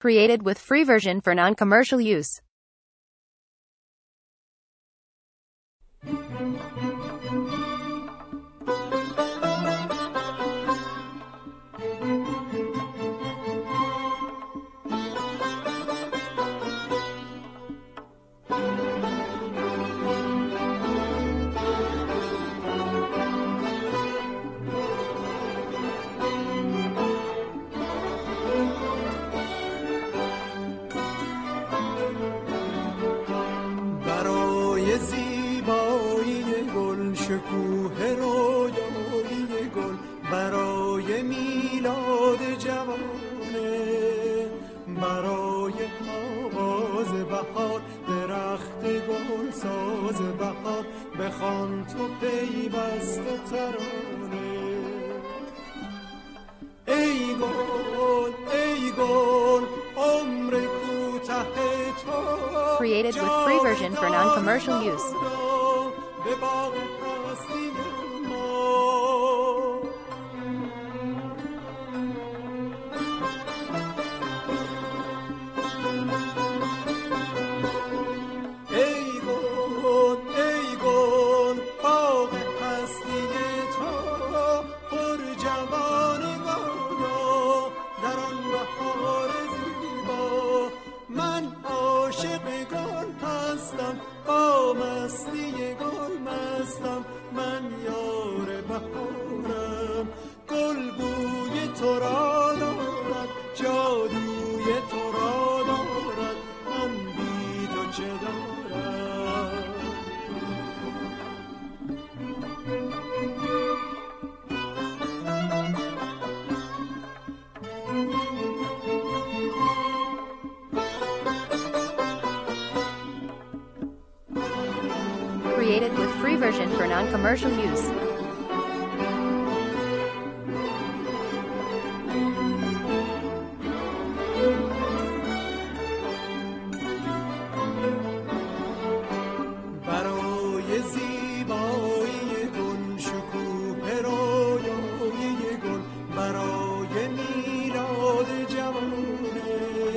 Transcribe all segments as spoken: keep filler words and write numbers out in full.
Created with free version for non-commercial use. برای زیبایی گل، شکوه رویایی گل، برای میلاد جوانه، برای آواز بهار، درخت گل ساز بهار، بخوان تو پیوسته ترانه. ای گل ای گل عمر کوته تو، Created with free version for non-commercial use. به باغ هستی ما. ای گل ای گل باغ هستی تو، پر جوانگانا در آن بهار زیبا. من عاشق گل هستم، با مستی گل مستم، من یار بهارم. گل بوی تو را دارد، جادوی تو را دارد، من بی تو چه دارم. Created with free version for non-commercial use. برای زیبایی گل، شکوه رویایی گل، برای میلاد جوانه،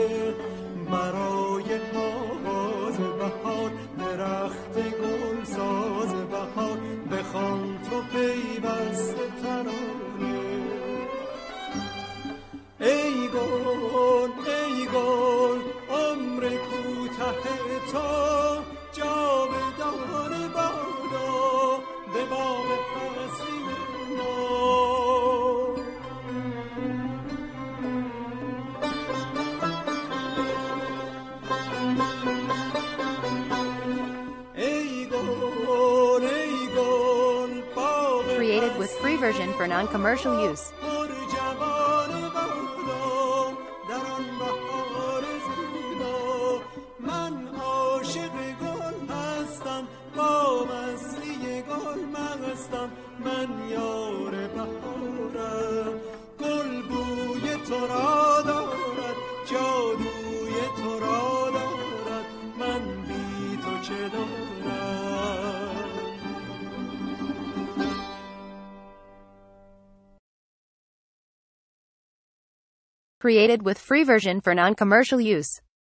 برای آواز بهار، درخت گل ساز بهار، بخوان تو پیوسته ترانه. ای گل ای گل عمر کوته تو، جاودان بادا به باغ هستی ما. ای گل ای گل باغ Created with free version for non-commercial use. پر جوان بادا در آن بهار زیبا. من عاشق گل هستم، با مستی گل مستم، من یار بهارم. گل بوی تو را دارد، جادوی تو را دارد، من بی تو چه دارم. Created with free version for non-commercial use.